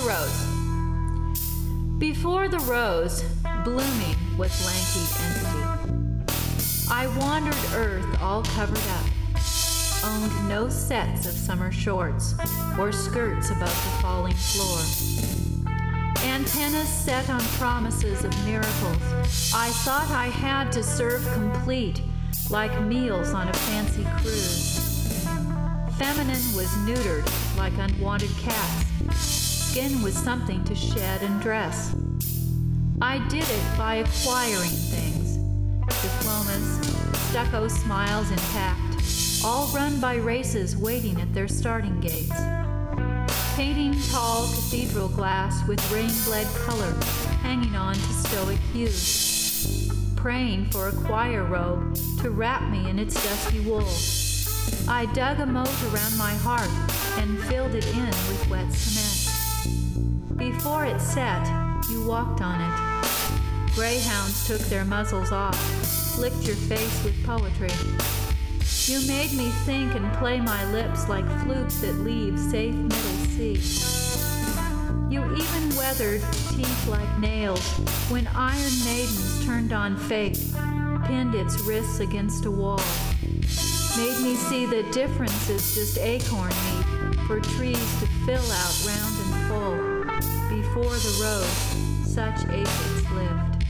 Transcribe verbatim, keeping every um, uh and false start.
the rose. Before the rose, blooming with lanky entity, I wandered earth all covered up, owned no sets of summer shorts or skirts above the falling floor. Antennas set on promises of miracles, I thought I had to serve complete, like meals on a fancy cruise. Feminine was neutered like unwanted cats. Skin was something to shed and dress. I did it by acquiring things. Diplomas, stucco smiles intact, all run by races waiting at their starting gates. Painting tall cathedral glass with rain-bled color hanging on to stoic hues. Praying for a choir robe to wrap me in its dusty wool. I dug a moat around my heart and filled it in with wet cement. Before it set, you walked on it. Greyhounds took their muzzles off, licked your face with poetry. You made me think and play my lips like flutes that leave safe middle sea. You even weathered teeth like nails when iron maidens turned on fate, pinned its wrists against a wall. Made me see that difference is just acorn meat for trees to fill out round and full. Before the rose, such aphids lived.